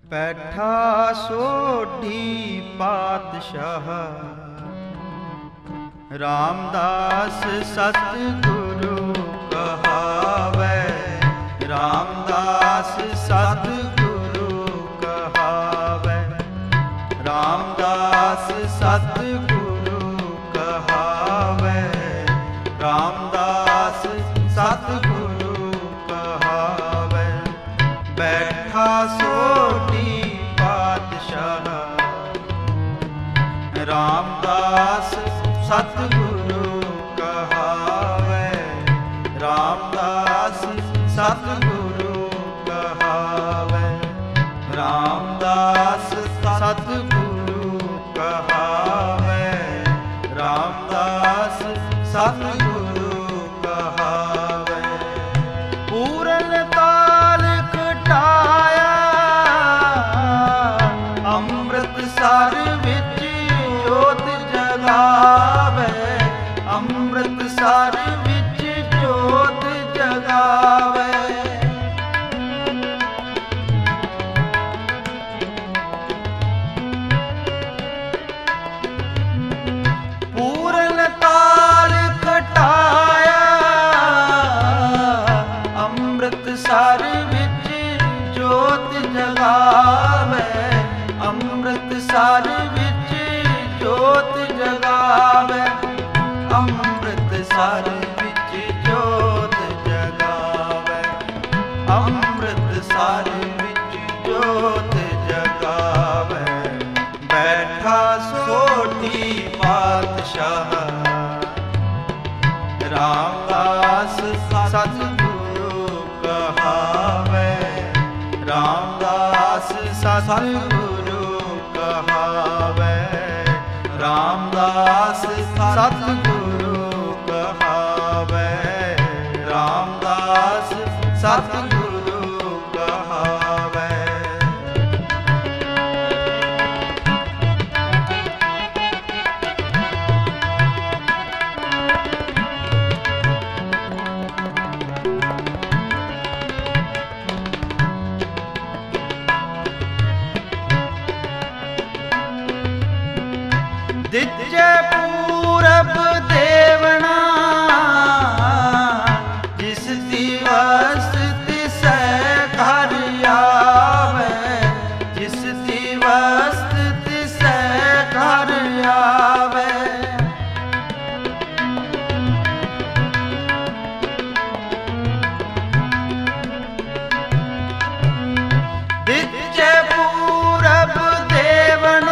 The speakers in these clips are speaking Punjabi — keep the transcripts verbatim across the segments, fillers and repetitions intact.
ਬੈਠਾ ਸੋਢੀ ਪਾਤਸ਼ਾਹ, ਰਾਮਦਾਸ ਸਤਿਗੁਰੂ ਕਹਾਵੈ। ਰਾਮਦਾਸ ਸਤਿਗੁਰੂ ਕਹਾਵੈ। ਰਾਮਦਾਸ ਸਤਿਗੁਰੂ ਕਹਾਵੈ। ਰਾਮਦਾਸ ਸਤਿਗੁਰੂ ਕਹਾਵੈ। ਬੈਠਾ ਸੋਢੀ ਪਾਤਸ਼ਾਹ, ਰਾਮਦਾਸ ਸਤਿਗੁਰੂ ਕਹਾਵੈ। ਰਾਮਦਾਸ ਸਤਿਗੁਰੂ ਕਹਾਵੈ। ਰਾਮਦਾਸ ਸਤਿਗੁਰੂ ਕਹਾਵੈ। ਰਾਮਦਾਸ ਸਤਿਗੁਰੂ ਕਹਾਵੈ। ਪੂਰਨ ਤਾਲ ਕਟਾਇਆ, ਅੰਮ੍ਰਿਤਸਰ ਵਿੱਚ ਜੋਤ ਜਗਾਵੈ। ਅੰਮ੍ਰਿਤਸਰ ਵਿੱਚ ਜੋਤ ਜਗਾਵੈ। ਪੂਰਨ ਤਾਲ ਕਟਾਇਆ, ਅੰਮ੍ਰਿਤਸਰ ਵਿੱਚ ਜੋਤ ਜਗਾਵੈ। ਅੰਮ੍ਰਿਤਸਰ ਵਿੱਚ ਜੋਤ ਜਗਾਵੈ। ਅੰਮ੍ਰਿਤਸਰ ਵਿੱਚ ਜੋਤ ਜਗਾਵੈ। ਅੰਮ੍ਰਿਤਸਰ ਵਿੱਚ ਜੋਤ ਜਗਾਵੈ। ਬੈਠਾ ਸੋਢੀ ਪਾਤਸ਼ਾਹ, ਰਾਮਦਾਸ ਸਤਿਗੁਰੂ ਕਹਾਵੈ। ਰਾਮਦਾਸ ਸਤਿਗੁਰੂ ਕਹਾਵੈ। ਰਾਮਦਾਸ ਸਤਿਗੁਰੂ ਕਹਾਵੈ। ਰਾਮਦਾਸ ਸਤਿਗੁਰੂ ਕਹਾਵੈ। ਦਿੱਜੇ ਪੂਰਬ ਦੇਵਣਾ, ਜਿਸ ਦਿਵਸ ਤਿਸੈ ਘਰ ਆਵੈ। ਜਿਸ ਦਿਵਸ ਤਿਸੈ ਘਰ ਆਵੈ। ਦਿੱਜੇ ਪੂਰਬ ਦੇਵਣਾ,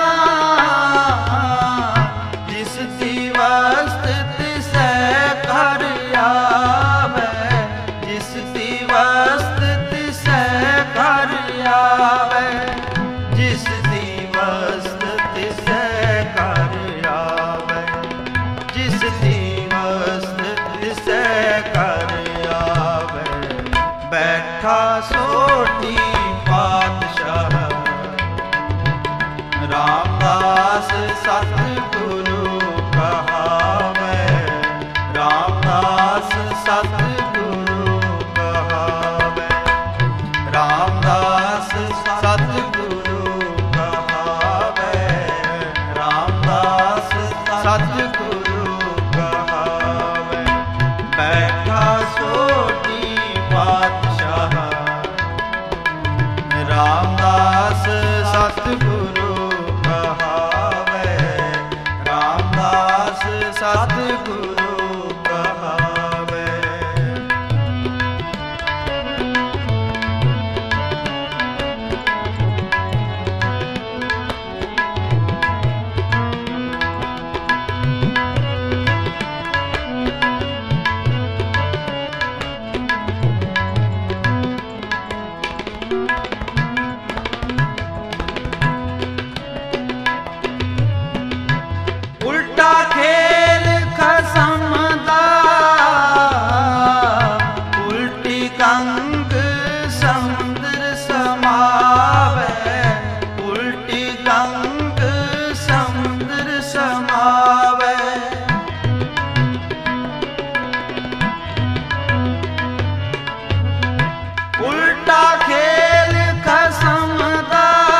ਜਿਸ ਦਿਵਸ ਤਿਸੈ ਘਰ ਆਵੈ। ਜਿਸ ਦਿਵਸ ਤਿਸੈ ਘਰ ਆਵੈ। ਜਿਸ ਦਿਵਸ ਤਿਸੈ ਘਰ ਆਵੈ। ਜਿਸ ਦਿਵਸ ਤਿਸੈ ਘਰ ਆਵੈ। ਬੈਠਾ ਸੋਢੀ ਪਾਤਸ਼ਾਹ, ਰਾਮਦਾਸ ਸਤਿਗੁਰੂ ਕਹਾਵੈ। ਰਾਮਦਾਸ ਸਤਿਗੁਰੂ ਕਹਾਵੈ। ਰਾਮਦਾਸ ਸਤਿਗੁਰੂ ਕਹਾਵੈ। ਰਾਮਦਾਸ ਸਤਿਗੁਰੂ ਕਹਾਵੈ। ਬੈਠਾ ਸੋਢੀ ਪਾਤਸ਼ਾਹ, ਰਾਮਦਾਸ ਸਤਿਗੁਰੂ ਕਹਾਵੈ। ਰਾਮਦਾਸ ਸਤਿਗੁਰੂ ਕਹਾਵੈ। ਉਲਟਾ ਖੇਲ ਖਸਮ ਦਾ, ਉਲਟੀ ਕੰਗ ਸਮੁੰਦਰ ਸਮਾਵੈ। ਉਲਟੀ ਕੰਗ ਸਮੁੰਦਰ ਸਮਾਵੈ। ਉਲਟਾ ਖੇਲ ਖਸਮ ਦਾ,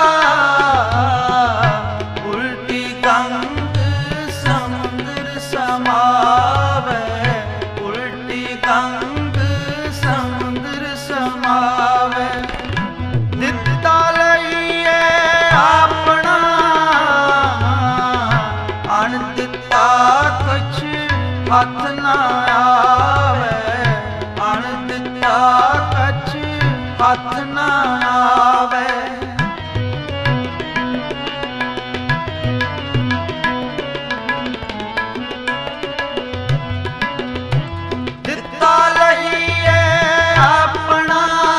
कछ हथ न आवे। दिता लईए अपना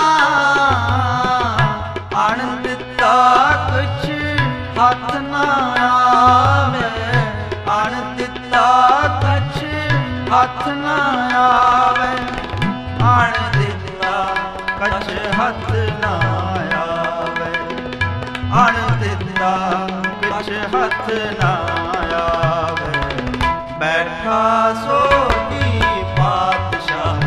अण दिता कछ हथ न आवे। अण दिता कछ हथ न आवे। अण दिता कछ हथ न आवे। अण दिता कछ हथ न आवे। बैठा सोती पातशाह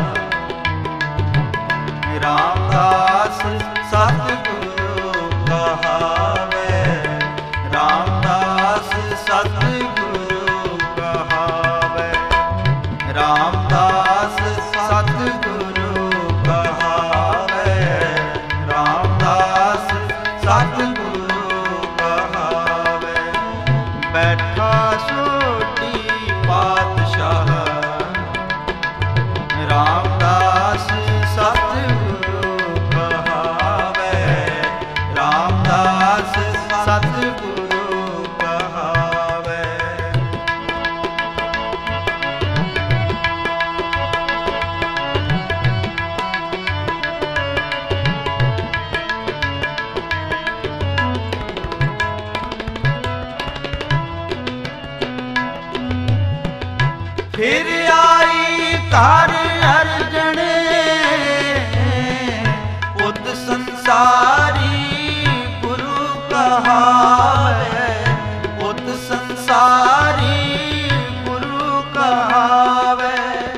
रामदास सतगुरु कहावे। रामदास सतगुरु कहावे। रामदास सतगुरु कहावे। रामदास सतगुरु कहावे। बैठा सोटी पातशाह रामदास सतगुरु कहावे। रामदास सतगुरु कहावे। फिर आई कार अर्जने उत संसारी गुरु कहावे। उत संसारी गुरु कहावे।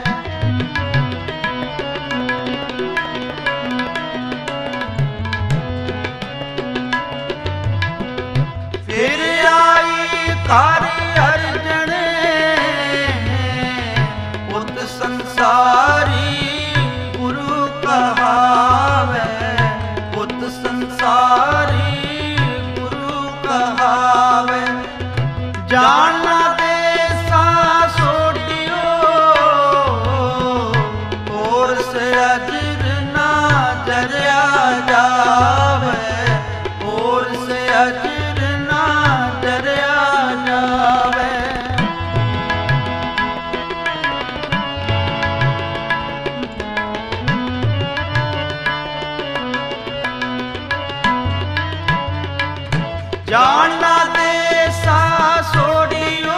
फिर आई कार अर्जने उत संसारी गुरु कहावे। उत संसारी गुरु कहावे। जाना देसा सोटियो और से अजर ना जरिया जावे। और से अजर ना जरिया जावे। जाना देसा सोड़ियो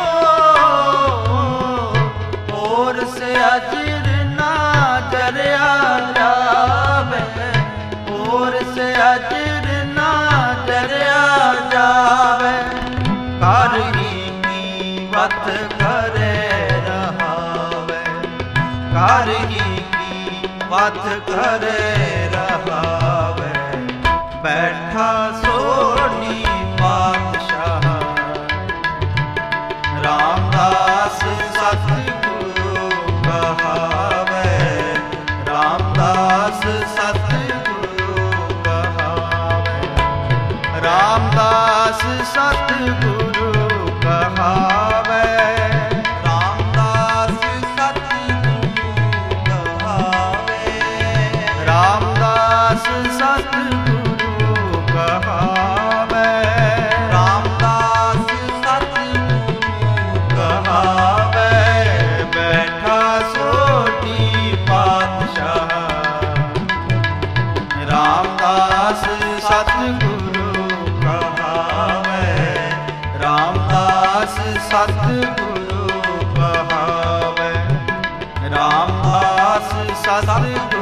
और से अजर ना जरिया जावे। और से अजर ना जरिया जावे। कर ही कीमत करे रहावे। कर ही कीमत करे रहावे। बैठा सोनी पातशाह रामदास सतगुरु कहावे। रामदास सतगुरु कहावे। रामदास सतगुरु कहावे। रामदास सतगुरु कहावे। रामदास सतगुरु कहावे। रामदास सतगुरु कहावे। बैठा सोटी पातशाह रामदास सतगुरु कहावे। रामदास सतगुरु कहावे। रामदास सतगुरु